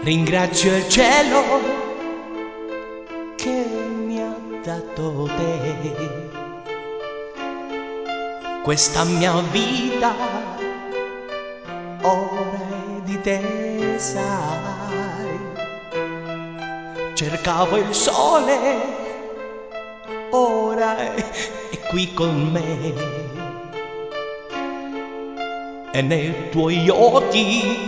Ringrazio il cielo che mi ha dato te. Questa mia vita ora è di te, sai. Cercavo il sole, ora è qui con me. E nei tuoi occhi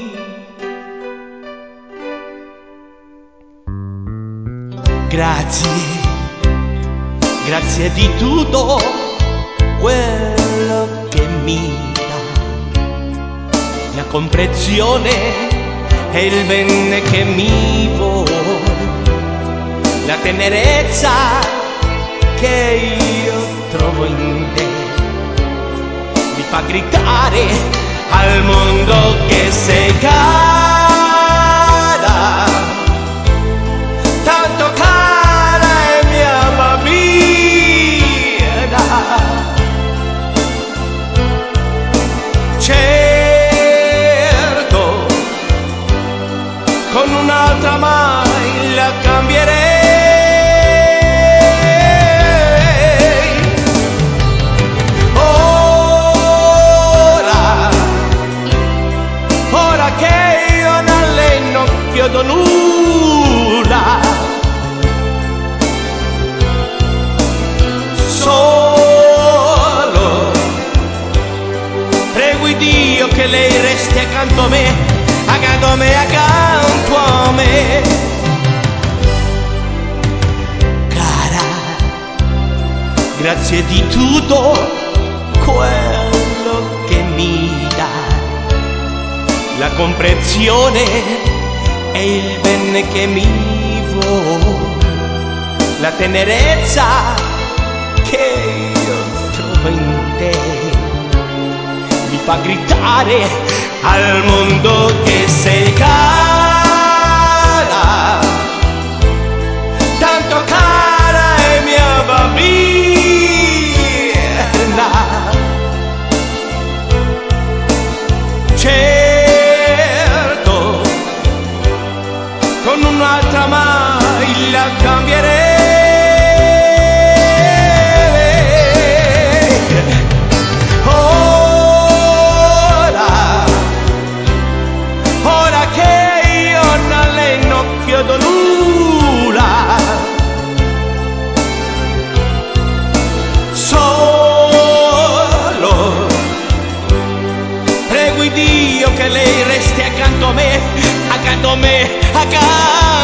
grazie, grazie di tutto quello che mi dà, la comprensione e il bene che mi vuoi, la tenerezza che io trovo in te, mi fa gridare al mondo che sei cara, tanto cara è mia bambina. Certo, con un'altra mai la cambierei. Ora che io a lei non chiedo nulla, solo prego Dio che lei resti accanto a me, accanto a me, accanto a me. Cara, grazie di tutto quello che mi dà, la comprensione e il bene che mi vuoi, la tenerezza che io trovo in te, mi fa gridare al mondo che sei cara, tanto cara è mia bambina. Certo, con un'altra mai la cambierei. Ora che io a lei non chiedo nulla, solo prego Dio che lei resti accanto a me, accanto a me, accanto